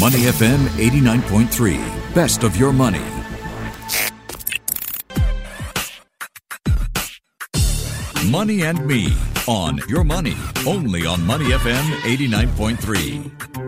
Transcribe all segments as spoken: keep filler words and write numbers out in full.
Money F M eighty-nine point three. Best of your money. Money and Me on Your Money, only on Money F M eighty-nine point three.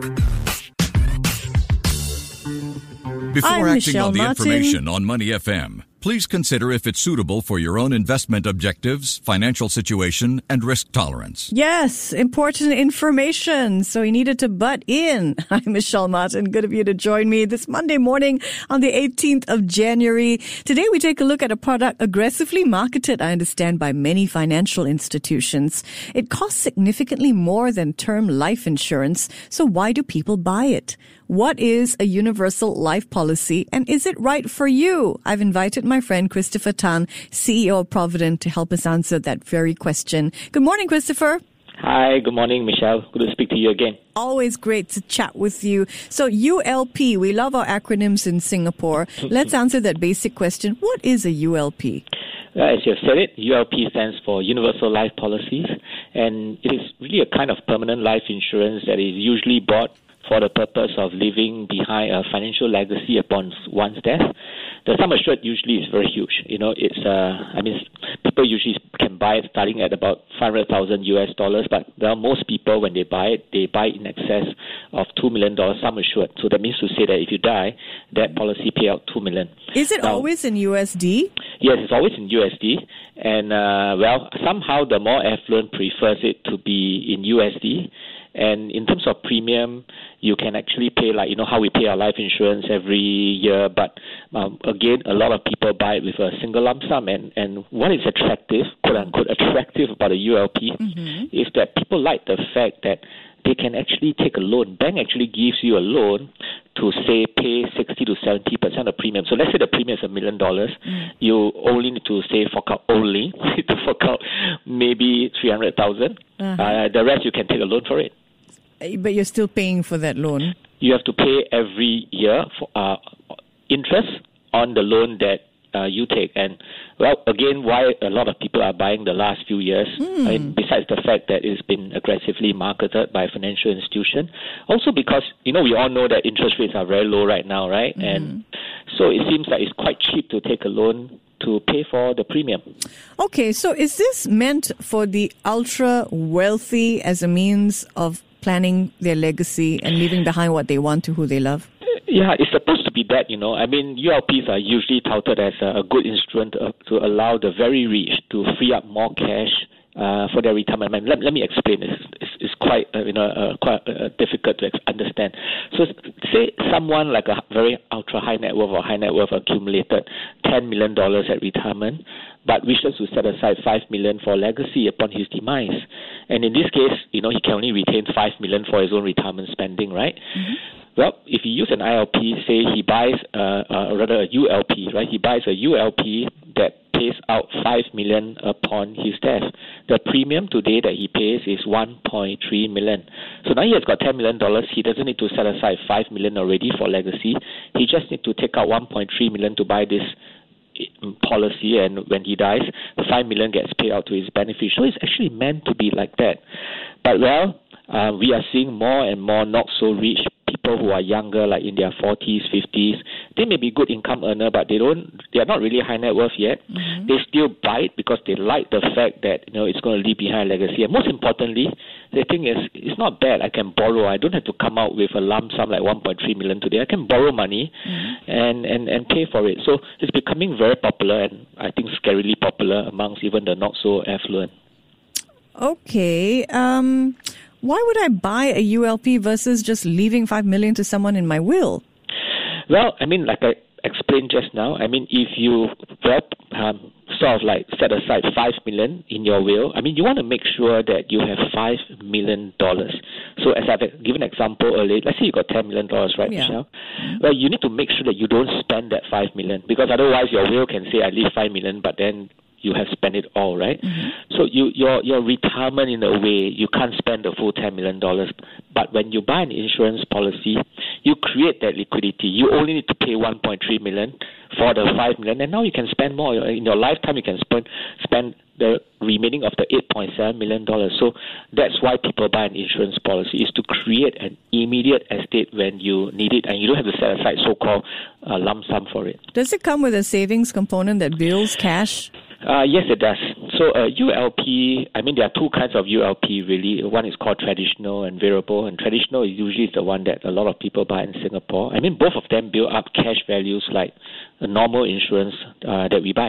Before I'm acting Michelle on the Martin. information on Money F M, please consider if it's suitable for your own investment objectives, financial situation, and risk tolerance. Yes, important information. So you needed to butt in. I'm Michelle Martin. Good of you to join me this Monday morning on the eighteenth of January. Today we take a look at a product aggressively marketed, I understand, by many financial institutions. It costs significantly more than term life insurance. So why do people buy it? What is a universal life policy, and is it right for you? I've invited my friend Christopher Tan, C E O of Provident, to help us answer that very question. Good morning, Christopher. Hi, good morning, Michelle. Good to speak to you again. Always great to chat with you. So U L P, we love our acronyms in Singapore. Let's answer that basic question. What is a U L P? Uh, as you have said it, U L P stands for Universal Life Policies, and it is really a kind of permanent life insurance that is usually bought for the purpose of leaving behind a financial legacy upon one's death. The sum assured usually is very huge. You know, it's, uh, I mean, people usually can buy it starting at about five hundred thousand U S dollars, but well, most people, when they buy it, they buy in excess of two million dollars sum assured. So that means to say that if you die, that policy pay out two million dollars. Is it now, always in U S D? Yes, it's always in U S D. And, uh, well, somehow the more affluent prefers it to be in U S D. And in terms of premium, you can actually pay like, you know, how we pay our life insurance every year. But um, again, a lot of people buy it with a single lump sum. And, and what is attractive, quote unquote, attractive about a U L P mm-hmm. is that people like the fact that they can actually take a loan. Bank actually gives you a loan to, say, pay sixty to seventy percent of premium. So let's say the premium is a million dollars. You only need to, say, fork out only, to fork out maybe three hundred thousand dollars. Uh-huh. Uh, the rest, you can take a loan for it. But you're still paying for that loan? You have to pay every year for uh, interest on the loan that uh, you take. And, well, again, why a lot of people are buying the last few years, mm. I mean, besides the fact that it's been aggressively marketed by a financial institution, also because, you know, we all know that interest rates are very low right now, right? Mm. And so it seems like it's quite cheap to take a loan to pay for the premium. Okay, so is this meant for the ultra-wealthy as a means of planning their legacy and leaving behind what they want to who they love? Yeah, it's supposed to be that, you know. I mean, U L Ps are usually touted as a, a good instrument to, to allow the very rich to free up more cash uh, for their retirement. I mean, let, let me explain. It's, it's, it's quite, uh, you know, uh, quite uh, difficult to ex- understand. So, say someone like a very ultra high net worth or high net worth accumulated ten million dollars at retirement, but wishes to set aside five million dollars for legacy upon his demise. And in this case, you know, he can only retain five million dollars for his own retirement spending, right? Mm-hmm. Well, if he use an I L P, say he buys, uh, uh, rather a U L P, right? He buys a U L P that pays out five million dollars upon his death. The premium today that he pays is one point three million dollars. So now he has got ten million dollars. He doesn't need to set aside five million dollars already for legacy. He just needs to take out one point three million dollars to buy this policy, and when he dies, the five million dollars gets paid out to his beneficiary. So it's actually meant to be like that. But, well, uh, we are seeing more and more not so rich people who are younger, like in their forties, fifties. They may be good income earner, but they don't. They are not really high net worth yet. Mm-hmm. They still buy it because they like the fact that, you know, it's going to leave behind a legacy. And most importantly, the thing is, it's not bad. I can borrow. I don't have to come out with a lump sum like one point three million dollars today. I can borrow money mm-hmm. and, and, and pay for it. So it's becoming very popular, and I think scarily popular amongst even the not so affluent. Okay. Um. Why would I buy a U L P versus just leaving five million dollars to someone in my will? Well, I mean, like I explained just now, I mean, if you well, um, sort of like set aside five million dollars in your will, I mean, you want to make sure that you have five million dollars. So as I've given an example earlier, let's say you got ten million dollars, right, yeah. Michelle? Mm-hmm. Well, you need to make sure that you don't spend that five million dollars, because otherwise your will can say, I leave five million dollars, but then you have spent it all, right? Mm-hmm. So you, your your retirement, in a way, you can't spend the full ten million dollars. But when you buy an insurance policy, you create that liquidity. You only need to pay one point three million for the five million, and now you can spend more. In your lifetime, you can spend spend the remaining of the eight point seven million dollars. So that's why people buy an insurance policy, is to create an immediate estate when you need it, and you don't have to set aside so-called uh, lump sum for it. Does it come with a savings component that builds cash? Uh, yes, it does. So uh, U L P, I mean, there are two kinds of U L P, really. One is called traditional and variable, and traditional is usually the one that a lot of people buy in Singapore. I mean, both of them build up cash values like a normal insurance uh, that we buy.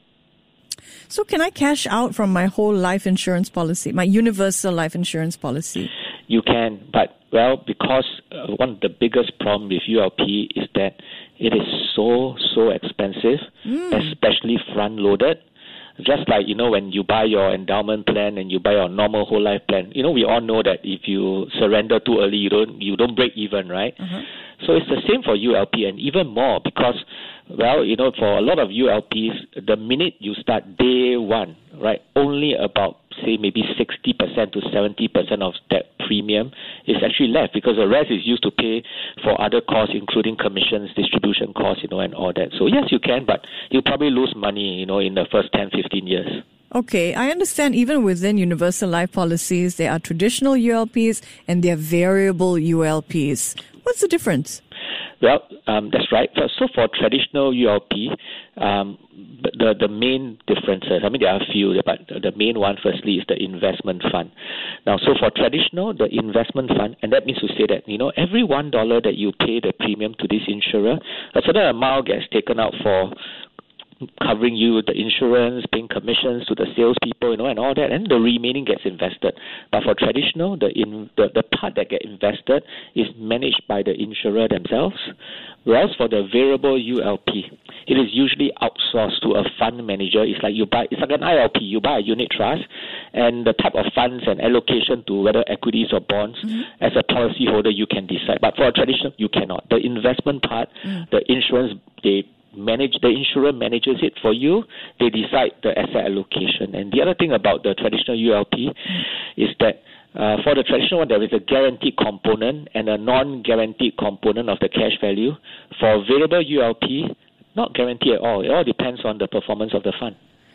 So can I cash out from my whole life insurance policy, my universal life insurance policy? You can, but, well, because uh, one of the biggest problems with U L P is that it is so, so expensive, mm. especially front-loaded. Just like, you know, when you buy your endowment plan and you buy your normal whole life plan, you know, we all know that if you surrender too early, you don't you don't break even, right? Uh-huh. So it's the same for U L P, and even more because, well, you know, for a lot of U L Ps, the minute you start day one, right, only about, say, maybe sixty percent to seventy percent of that premium is actually left, because the rest is used to pay for other costs, including commissions, distribution costs, you know, and all that. So yes, you can, but you'll probably lose money, you know, in the first ten, fifteen years. Okay, I understand even within universal life policies, there are traditional U L Ps and there are variable U L Ps. What's the difference? Well, um, that's right. So for traditional U L P, um, the the main differences, I mean, there are a few, but the main one, firstly, is the investment fund. Now, so for traditional, the investment fund, and that means to say that, you know, every one dollar that you pay the premium to this insurer, a certain amount gets taken out for covering you the insurance, paying commissions to the salespeople, you know, and all that, and the remaining gets invested. But for traditional, the in the, the part that gets invested is managed by the insurer themselves. Whereas for the variable U L P, it is usually outsourced to a fund manager. It's like you buy, it's like an I L P. You buy a unit trust, and the type of funds and allocation to whether equities or bonds, mm-hmm. as a policyholder, you can decide. But for a traditional, you cannot. The investment part, mm. the insurance, they manage, the insurer manages it for you. They decide the asset allocation. And the other thing about the traditional U L P is that uh, for the traditional one, there is a guaranteed component and a non-guaranteed component of the cash value. For variable U L P, not guaranteed at all. It all depends on the performance of the fund.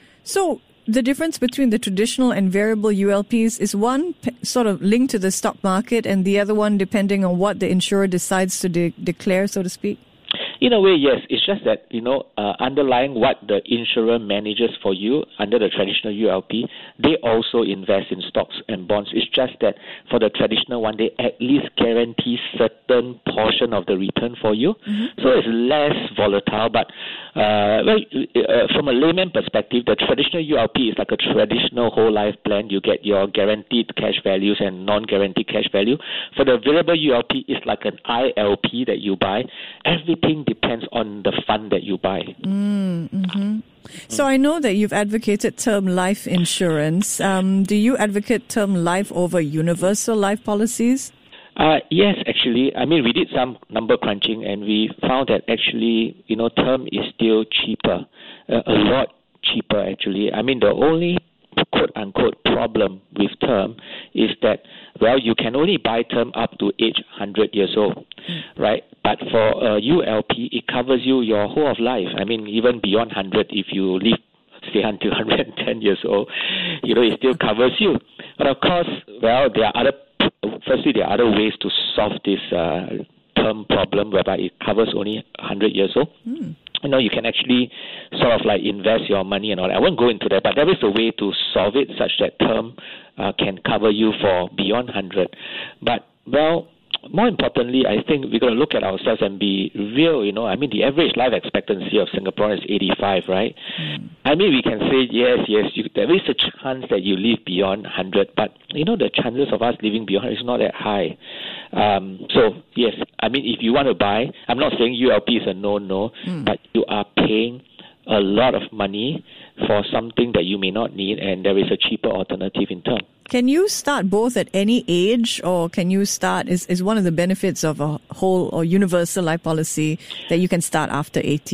So the difference between the traditional and variable U L Ps is one p- sort of linked to the stock market, and the other one depending on what the insurer decides to de- declare, so to speak? In a way, yes. It's just that, you know, uh, underlying what the insurer manages for you under the traditional U L P, they also invest in stocks and bonds. It's just that for the traditional one, they at least guarantee certain portion of the return for you. Mm-hmm. So it's less volatile. But uh, well, uh, from a layman perspective, the traditional U L P is like a traditional whole life plan. You get your guaranteed cash values and non-guaranteed cash value. For the variable U L P, it's like an I L P that you buy. Everything depends on the fund that you buy. Mm, mm-hmm. So I know that you've advocated term life insurance. Um, do you advocate term life over universal life policies? Uh, yes, actually. I mean, we did some number crunching and we found that actually, you know, term is still cheaper, uh, a lot cheaper actually. I mean, the only quote-unquote problem with term is that, well, you can only buy term up to age one hundred years old, mm. right? But for uh, U L P, it covers you your whole of life. I mean, even beyond one hundred, if you live, say, until one hundred ten years old, you know, it still covers you. But of course, well, there are other, firstly, there are other ways to solve this uh, term problem whereby it covers only one hundred years old. Mm. You know, you can actually sort of like invest your money and all that. I won't go into that, but there is a way to solve it such that term uh, can cover you for beyond one hundred. But, well, more importantly, I think we're going to look at ourselves and be real, you know. I mean, the average life expectancy of Singaporeans is eighty-five, right? Mm. I mean, we can say, yes, yes, you, there is a chance that you live beyond one hundred, but, you know, the chances of us living beyond is not that high. Um, so, yes, I mean, if you want to buy, I'm not saying U L P is a no-no, mm. but you are paying a lot of money for something that you may not need, and there is a cheaper alternative in term. Can you start both at any age, or can you start, is, is one of the benefits of a whole or universal life policy that you can start after eighty?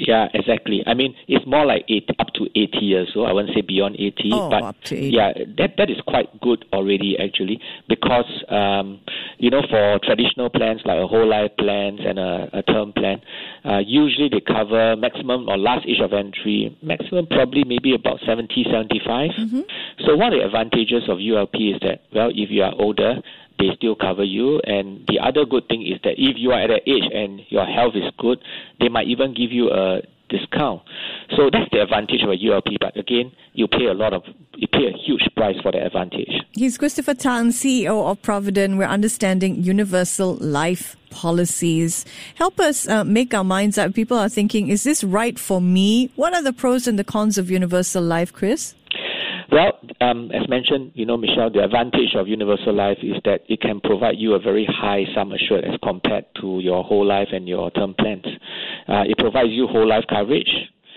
Yeah, exactly. I mean, it's more like eight, up to eighty years old. I won't say beyond eighty. Oh, but up to eighty. Yeah, that that is quite good already, actually, because, um, you know, for traditional plans like a whole life plans and a, a term plan, uh, usually they cover maximum or last age of entry, maximum probably maybe about seventy, seventy-five. Mm-hmm. So one of the advantages of U L P is that, well, if you are older, they still cover you. And the other good thing is that if you are at that age and your health is good, they might even give you a discount. So that's the advantage of a U L P. But again, you pay a lot of, you pay a huge price for the advantage. He's Christopher Tan, C E O of Provident. We're understanding universal life policies. Help us uh, make our minds up. People are thinking, is this right for me? What are the pros and the cons of universal life, Chris? Well, um, as mentioned, you know, Michelle, the advantage of universal life is that it can provide you a very high sum assured as compared to your whole life and your term plans. Uh, it provides you whole life coverage.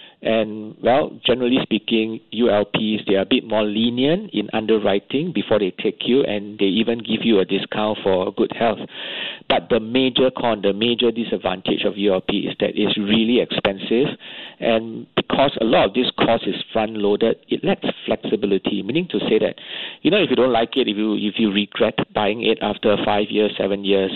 And, well, generally speaking, U L Ps, they are a bit more lenient in underwriting before they take you, and they even give you a discount for good health. But the major con, the major disadvantage of U L P is that it's really expensive, and because a lot of this cost is front-loaded, it lacks flexibility, meaning to say that, you know, if you don't like it, if you if you regret buying it after five years, seven years,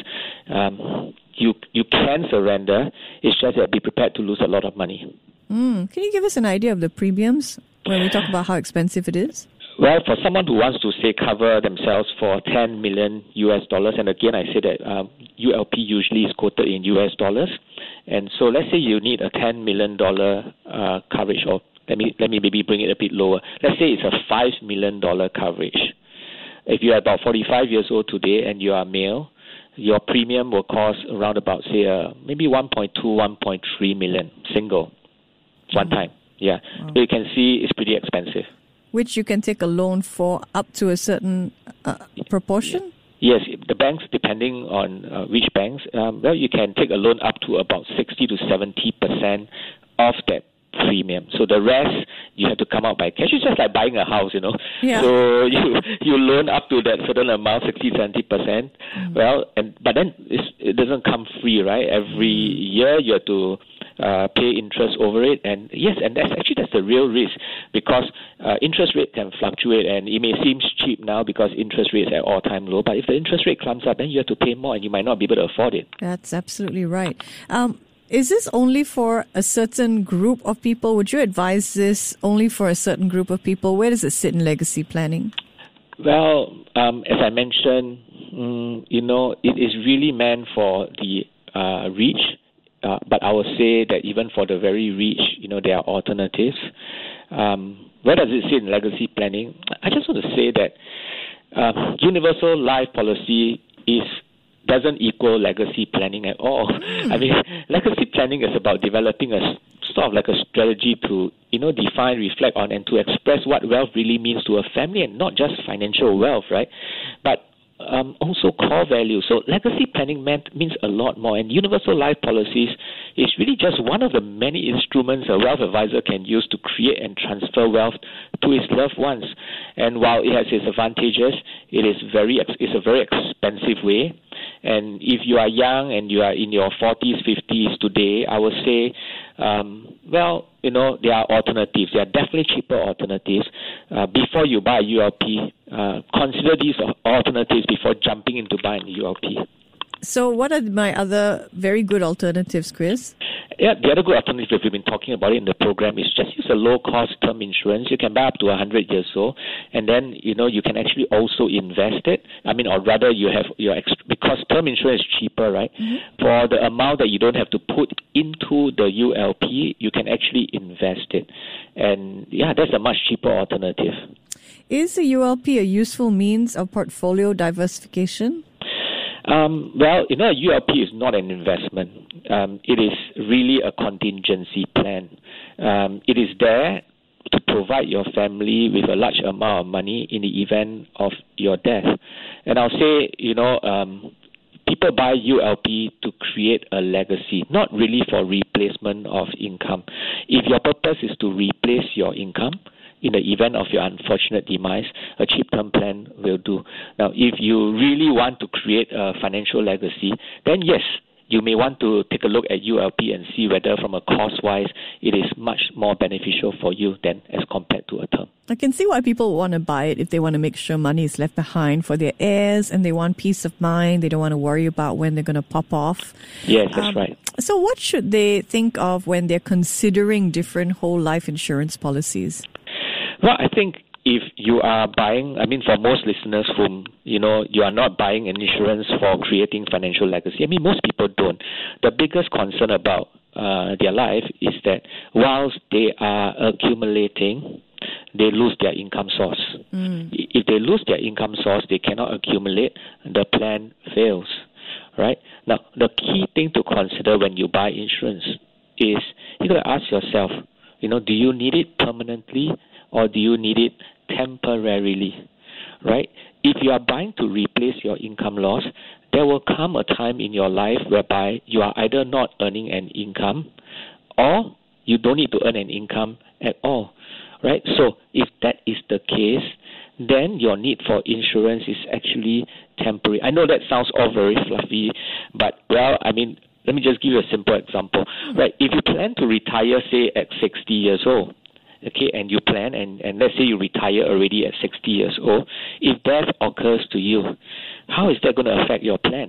um, you you can surrender. It's just that be prepared to lose a lot of money. Mm. Can you give us an idea of the premiums when we talk about how expensive it is? Well, for someone who wants to, say, cover themselves for ten million U S dollars, and again, I say that um, U L P usually is quoted in U S dollars, and so let's say you need a ten million dollars uh, coverage, or let me let me maybe bring it a bit lower. Let's say it's a five million dollars coverage. If you are about forty-five years old today and you are male, your premium will cost around about, say, uh, maybe one point two, one point three million, single, one time. Yeah. Wow. So you can see it's pretty expensive. Which you can take a loan for up to a certain uh, proportion? Yes, the banks, depending on uh, which banks, um, well, you can take a loan up to about sixty to seventy percent of that premium. So the rest, you have to come out by cash. It's just like buying a house, you know. Yeah. So you you loan up to that certain amount, sixty, seventy percent. Mm. Well, and but then it's, it doesn't come free, right? Every year you have to Uh, pay interest over it, and yes, and that's actually that's the real risk, because uh, interest rate can fluctuate, and it may seem cheap now because interest rate is at all-time low, but if the interest rate climbs up, then you have to pay more, and you might not be able to afford it. That's absolutely right. Um, is this only for a certain group of people? Would you advise this only for a certain group of people? Where does it sit in legacy planning? Well, um, as I mentioned, mm, you know, it is really meant for the uh, rich. Uh, but I would say that even for the very rich, you know, there are alternatives. Um, where does it sit in legacy planning? I just want to say that uh, universal life policy is doesn't equal legacy planning at all. Mm. I mean, legacy planning is about developing a sort of like a strategy to, you know, define, reflect on, and to express what wealth really means to a family, and not just financial wealth, right? But Um, also core values. So legacy planning meant, means a lot more, and universal life policies is really just one of the many instruments a wealth advisor can use to create and transfer wealth to his loved ones. And while it has its advantages, it is very it's a very expensive way. And if you are young and you are in your forties, fifties today, I would say, um, well, you know, there are alternatives. There are definitely cheaper alternatives. Uh, before you buy a U L P, uh, consider these alternatives before jumping into buying a U L P. So what are my other very good alternatives, Chris? Yeah, the other good alternative, we've been talking about it in the program, is just use a low-cost term insurance. You can buy up to one hundred years old, and then, you know, you can actually also invest it. I mean, or rather, you have your ex- because term insurance is cheaper, right? Mm-hmm. For the amount that you don't have to put into the U L P, you can actually invest it. And, yeah, that's a much cheaper alternative. Is the U L P a useful means of portfolio diversification? Um, well, you know, a U L P is not an investment. Um, it is really a contingency plan. Um, it is there to provide your family with a large amount of money in the event of your death. And I'll say, you know, um, people buy U L P to create a legacy, not really for replacement of income. If your purpose is to replace your income, in the event of your unfortunate demise, a cheap term plan will do. Now, if you really want to create a financial legacy, then yes, you may want to take a look at U L P and see whether from a cost-wise it is much more beneficial for you than as compared to a term. I can see why people want to buy it if they want to make sure money is left behind for their heirs and they want peace of mind. They don't want to worry about when they're going to pop off. Yes, that's um, right. So what should they think of when they're considering different whole life insurance policies? Well, I think if you are buying, I mean, for most listeners whom, you know, you are not buying an insurance for creating financial legacy. I mean, most people don't. The biggest concern about uh, their life is that whilst they are accumulating, they lose their income source. Mm. If they lose their income source, they cannot accumulate, the plan fails, right? Now, the key thing to consider when you buy insurance is you got to ask yourself, you know, do you need it permanently or do you need it temporarily, right? If you are buying to replace your income loss, there will come a time in your life whereby you are either not earning an income or you don't need to earn an income at all, right? So if that is the case, then your need for insurance is actually temporary. I know that sounds all very fluffy, but, well, I mean, let me just give you a simple example, right? If you plan to retire, say, at sixty years old, okay, and you plan, and, and let's say you retire already at sixty years old, if death occurs to you, how is that going to affect your plan?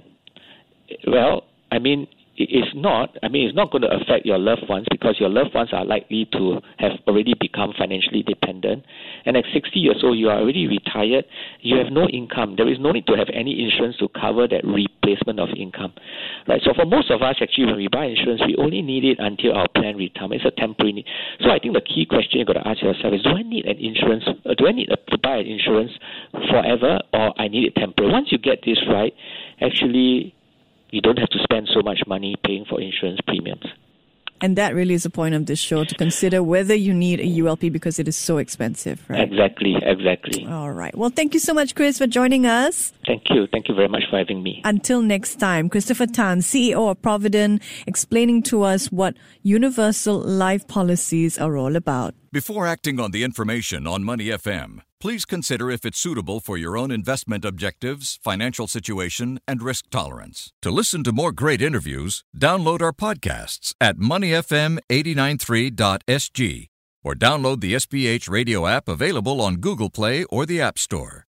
Well, I mean, it's not. I mean, it's not going to affect your loved ones because your loved ones are likely to have already become financially dependent. And at sixty years old, you are already retired. You have no income. There is no need to have any insurance to cover that replacement of income, right? So for most of us, actually, when we buy insurance, we only need it until our plan retirement. It's a temporary need. So I think the key question you've got to ask yourself is: do I need an insurance? Uh, do I need to buy an insurance forever, or I need it temporary? Once you get this right, actually, you don't have to spend so much money paying for insurance premiums. And that really is the point of this show, to consider whether you need a U L P because it is so expensive, right? Exactly, exactly. All right. Well, thank you so much, Chris, for joining us. Thank you. Thank you very much for having me. Until next time, Christopher Tan, C E O of Provident, explaining to us what universal life policies are all about. Before acting on the information on Money F M, please consider if it's suitable for your own investment objectives, financial situation, and risk tolerance. To listen to more great interviews, download our podcasts at money f m eight nine three dot s g or download the S B H radio app available on Google Play or the App Store.